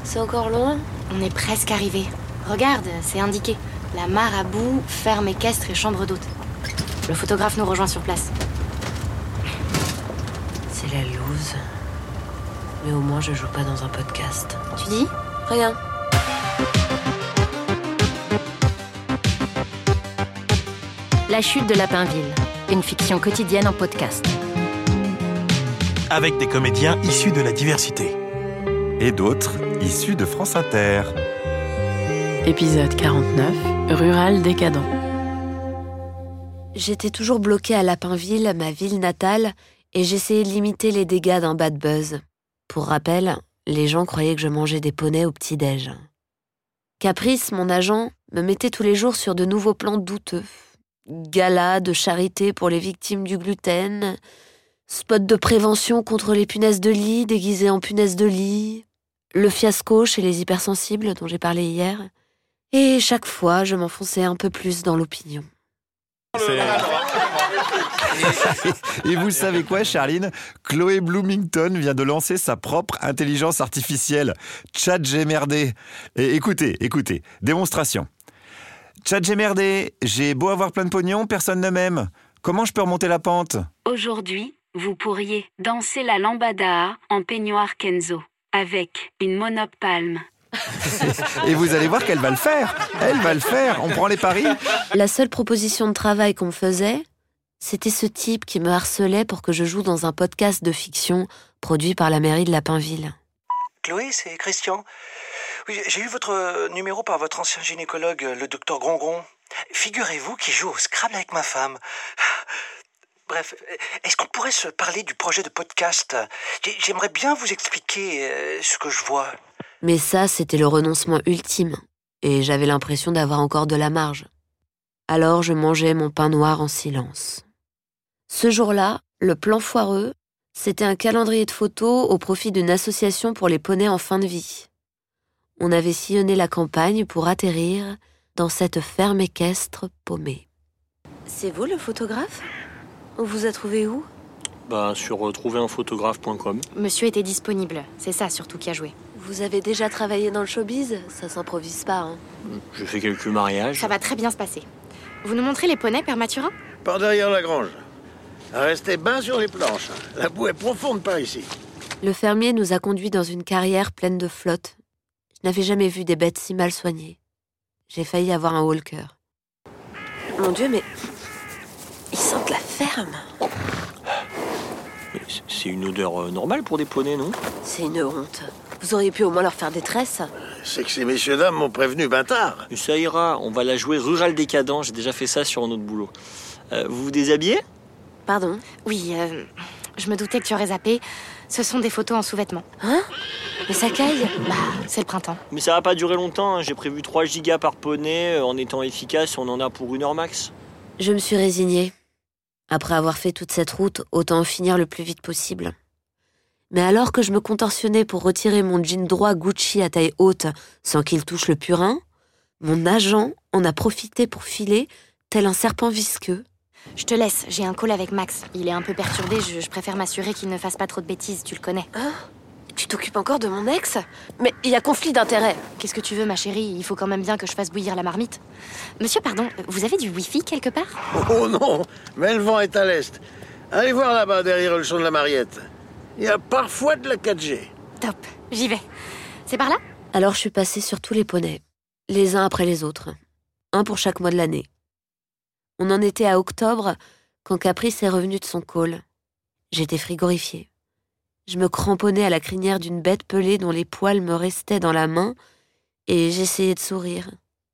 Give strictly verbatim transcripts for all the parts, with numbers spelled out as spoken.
C'est encore loin ? On est presque arrivé. Regarde, c'est indiqué. La mare à bout, ferme équestre et chambre d'hôte. Le photographe nous rejoint sur place. C'est la loose. Mais au moins, je joue pas dans un podcast. Tu dis ? Rien. La chute de Lapinville, une fiction quotidienne en podcast. Avec des comédiens issus de la diversité. Et d'autres issus de France Inter. Épisode quarante-neuf, Rural décadent. J'étais toujours bloquée à Lapinville, ma ville natale, et j'essayais de limiter les dégâts d'un bad buzz. Pour rappel, les gens croyaient que je mangeais des poneys au petit-déj. Caprice, mon agent, me mettait tous les jours sur de nouveaux plans douteux. Galas de charité pour les victimes du gluten, spots de prévention contre les punaises de lit déguisés en punaises de lit, le fiasco chez les hypersensibles dont j'ai parlé hier. Et chaque fois, je m'enfonçais un peu plus dans l'opinion. Et vous savez quoi, Charline ? Chloé Bloomington vient de lancer sa propre intelligence artificielle, ChatGMRD. Et écoutez, écoutez, démonstration. ChatGMRD, j'ai beau avoir plein de pognon, personne ne m'aime. Comment je peux remonter la pente ? Aujourd'hui, vous pourriez danser la lambada en peignoir Kenzo avec une monopalme. Et vous allez voir qu'elle va le faire. Elle va le faire. On prend les paris. La seule proposition de travail qu'on me faisait, c'était ce type qui me harcelait pour que je joue dans un podcast de fiction produit par la mairie de Lapinville. Chloé, c'est Christian. Oui, j'ai eu votre numéro par votre ancien gynécologue, le docteur Grongon. Figurez-vous qu'il joue au Scrabble avec ma femme. Bref, est-ce qu'on pourrait se parler du projet de podcast ? J'aimerais bien vous expliquer ce que je vois. Mais ça, c'était le renoncement ultime, et j'avais l'impression d'avoir encore de la marge. Alors je mangeais mon pain noir en silence. Ce jour-là, le plan foireux, c'était un calendrier de photos au profit d'une association pour les poneys en fin de vie. On avait sillonné la campagne pour atterrir dans cette ferme équestre paumée. C'est vous le photographe ? On vous a trouvé où ? Bah, sur euh, trouver un photographe point com. Monsieur était disponible, c'est ça surtout qui a joué. Vous avez déjà travaillé dans le showbiz ? Ça s'improvise pas, hein ? J'ai fait quelques mariages. Ça va très bien se passer. Vous nous montrez les poneys, Père Mathurin ? Par derrière la grange. Restez bien sur les planches. La boue est profonde par ici. Le fermier nous a conduits dans une carrière pleine de flotte. Je n'avais jamais vu des bêtes si mal soignées. J'ai failli avoir un haut le cœur. Mon Dieu, mais... ils sentent la ferme. Mais c'est une odeur euh, normale pour des poneys, non ? C'est une honte. Vous auriez pu au moins leur faire des tresses. C'est que ces messieurs-dames m'ont prévenu ben tard. Ça ira, on va la jouer rural décadent. J'ai déjà fait ça sur un autre boulot. Euh, vous vous déshabillez ? Pardon ? Oui, euh, je me doutais que tu aurais zappé. Ce sont des photos en sous-vêtements. Hein ? Mais ça caille ? Bah, c'est le printemps. Mais ça va pas durer longtemps, hein. J'ai prévu trois gigas par poney. En étant efficace, on en a pour une heure max. Je me suis résignée. Après avoir fait toute cette route, autant en finir le plus vite possible. Mais alors que je me contorsionnais pour retirer mon jean droit Gucci à taille haute sans qu'il touche le purin, mon agent en a profité pour filer tel un serpent visqueux. Je te laisse, j'ai un call avec Max. Il est un peu perturbé, je, je préfère m'assurer qu'il ne fasse pas trop de bêtises, tu le connais. Hein ? Tu t'occupes encore de mon ex ? Mais il y a conflit d'intérêts. Qu'est-ce que tu veux, ma chérie ? Il faut quand même bien que je fasse bouillir la marmite. Monsieur, pardon, vous avez du wifi quelque part ? Oh non, mais le vent est à l'est. Allez voir là-bas, derrière le champ de la Mariette. Il y a parfois de la quatre G. Top, j'y vais. C'est par là ? Alors je suis passée sur tous les poneys, les uns après les autres. Un pour chaque mois de l'année. On en était à octobre quand Caprice est revenu de son call. J'étais frigorifiée. Je me cramponnais à la crinière d'une bête pelée dont les poils me restaient dans la main et j'essayais de sourire.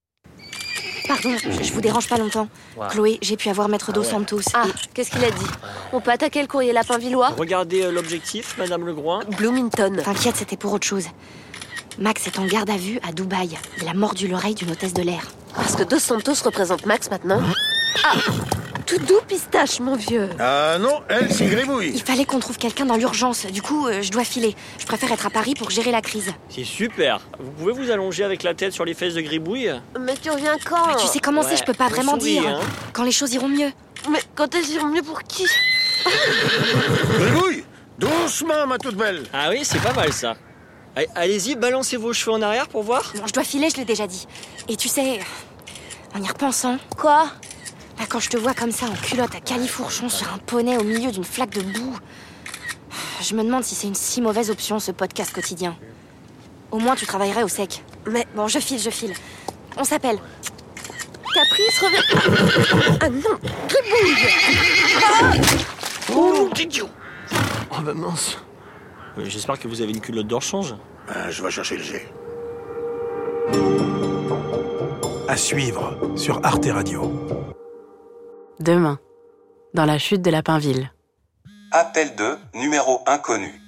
Pardon, je, je vous dérange pas longtemps. Wow. Chloé, j'ai pu avoir Maître Dos Santos. Ah, et... qu'est-ce qu'il a dit ? On peut attaquer le courrier Lapinvillois ? Regardez euh, l'objectif, Madame Legroin. Bloomington. T'inquiète, c'était pour autre chose. Max est en garde à vue à Dubaï. Il a mordu l'oreille d'une hôtesse de l'air. Parce que Dos Santos représente Max maintenant ? Ah, tout doux pistache, mon vieux. Ah non, elle, c'est gribouille. Il fallait qu'on trouve quelqu'un dans l'urgence. Du coup, euh, je dois filer. Je préfère être à Paris pour gérer la crise. C'est super. Vous pouvez vous allonger avec la tête sur les fesses de gribouille ? Mais tu reviens quand ? Mais tu sais comment ouais, c'est, je peux pas vraiment souris, dire. Hein. Quand les choses iront mieux. Mais quand elles iront mieux pour qui ? Gribouille, doucement, ma toute belle. Ah oui, c'est pas mal ça. Allez-y, balancez vos cheveux en arrière pour voir. Bon, je dois filer, je l'ai déjà dit. Et tu sais, en y repensant... Quoi ? Là, quand je te vois comme ça, en culotte à califourchon sur un poney au milieu d'une flaque de boue, je me demande si c'est une si mauvaise option, ce podcast quotidien. Au moins, tu travaillerais au sec. Mais bon, je file, je file. On s'appelle. Caprice, reviens... Ah non, Gribouille. Oh, mon idiot! Oh bah mince. J'espère que vous avez une culotte de rechange. Ah, je vais chercher le jet. À suivre sur Arte Radio. Demain, dans la chute de Lapinville. Appel de numéro inconnu.